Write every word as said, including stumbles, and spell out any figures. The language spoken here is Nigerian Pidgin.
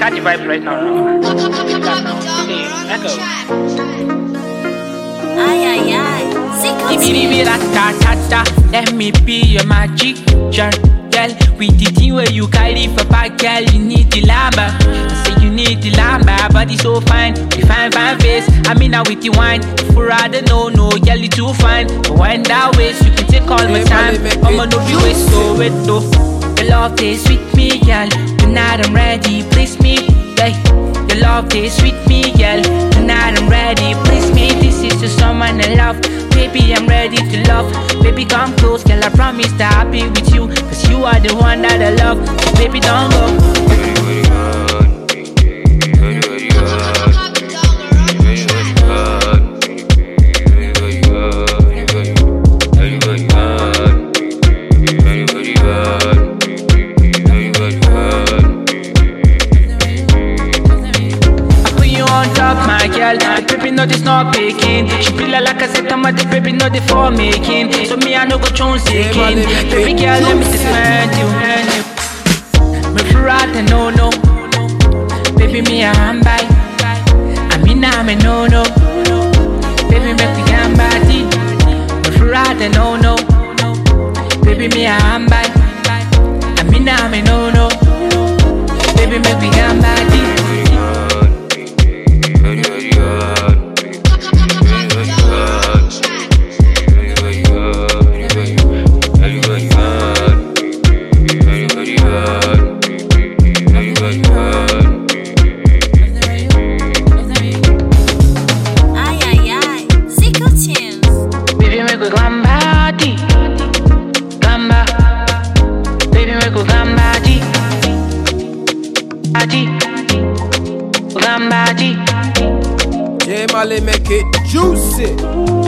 catch the vibes right now. Okay, echo. Ay, ay, ay. Let me be your magic jar, girl. With the thing where you carry for back, girl, you need the lamba. I say you need the lamba, body so fine, the fine, fine face. I mean now with the wine, if you rather no, no, girl, you too fine. So wind that waist, you can take all my time. I'ma know you waste so wet though. Your love tastes sweet me, girl. Tonight I'm ready, please me, yeah. Your love tastes sweet me, girl. Tonight I'm ready, please me. This is the someone I love. Baby, I'm ready to love. Baby, come close, girl. I promise to I'll be with you, cause you are the one that I love. So baby, don't go. My girl, the baby know this not baking. She feel like I said, I'm the baby know the for making. So me I no go choose again. Baby girl, let me defend you. Me frata no no. Baby me a handbag. I mean I'm a no no. Baby make me gambati. Me frata no no. Baby me a handbag. I mean I'm a no no. Baby make me gambati. J Mali make it juicy.